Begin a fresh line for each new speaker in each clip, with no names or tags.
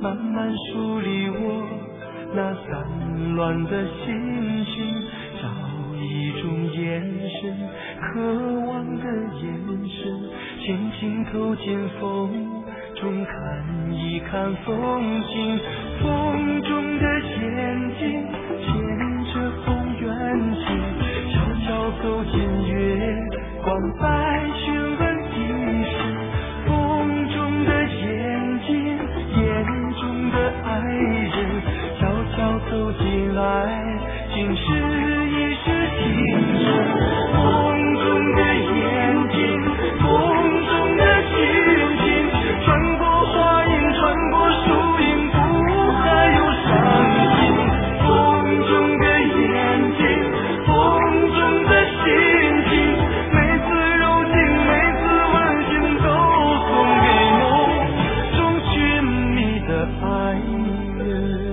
慢慢梳理我那散乱的心情，找一种眼神，渴望的眼神，轻轻透进风中看一看风景，风中的眼睛牵着风远行，悄悄走进月光在询问一时，风中的眼睛眼中的爱人，悄悄走进来，竟是一世情深，风中的眼睛风中的心情，穿过花影穿过树影，不再有伤心，风中的眼睛风中的心情，每次柔情每次温馨都送给梦中寻觅的爱人。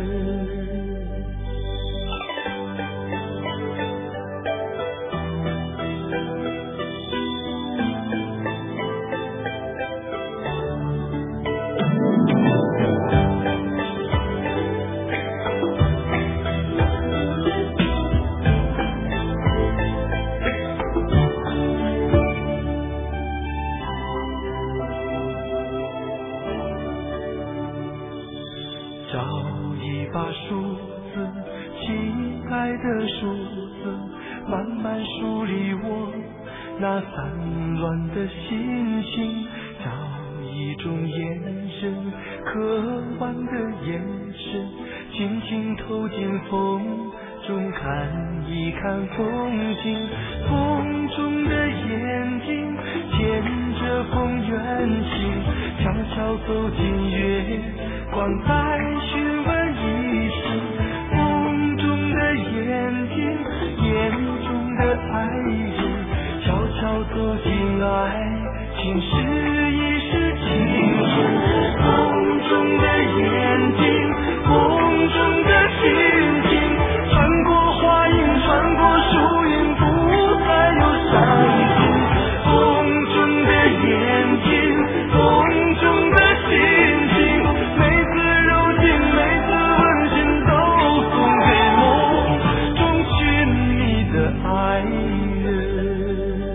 找一把梳子，亲爱的梳子，慢慢梳理我那散乱的心情，找一种眼神，渴望的眼神，轻轻透进风中看一看风景，风中的眼睛牵着风远行，悄悄走进月光在询问一时，风中的眼睛眼中的爱人，悄悄走进来，竟是一世情深，风中的眼睛风中的心情，穿过花影穿过树影，不再有伤心，风中的眼睛风中的心情，每次柔情每次温馨都送给梦中寻觅的爱人，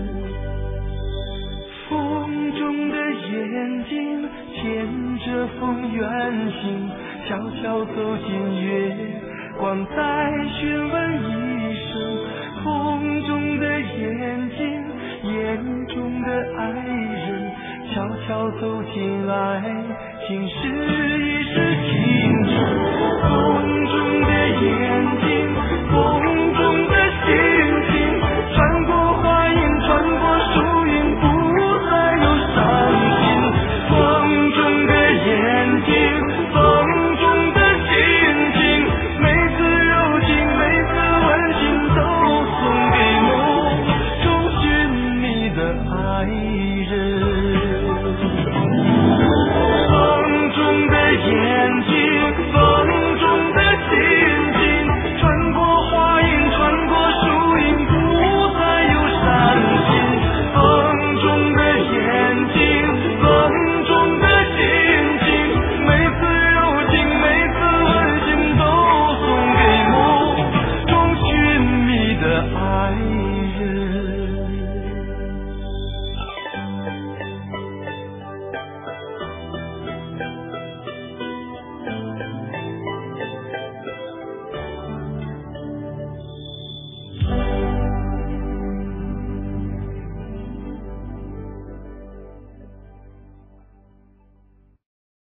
风中的眼睛牵着风远行，悄悄走进月光在询问一声，风中的眼睛眼中的爱人，悄悄走进来，竟是一世情深，风中的眼